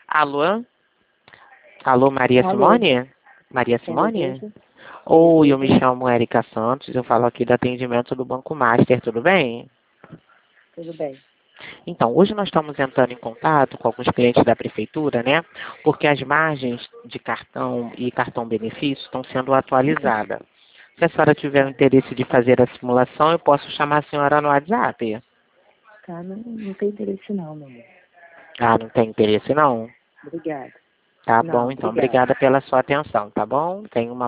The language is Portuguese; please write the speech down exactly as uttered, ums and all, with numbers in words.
Alô? Alô, Maria Alô? Simone? Maria Quem Simone? deseja? Oi, eu me Deseja? chamo Érica Santos, eu falo aqui do atendimento do Banco Master, tudo bem? Tudo bem. Então, hoje nós estamos entrando em contato com alguns clientes da prefeitura, né? Porque as margens de cartão e cartão benefício estão sendo atualizadas. Se a senhora tiver o Tá, interesse de fazer a simulação, eu posso chamar a senhora no WhatsApp. tá não, não tem interesse não, meu amor. Ah, não tem interesse não? Obrigada. Tá bom, Não, então. obrigada. Obrigada pela sua atenção, tá bom? Tenha uma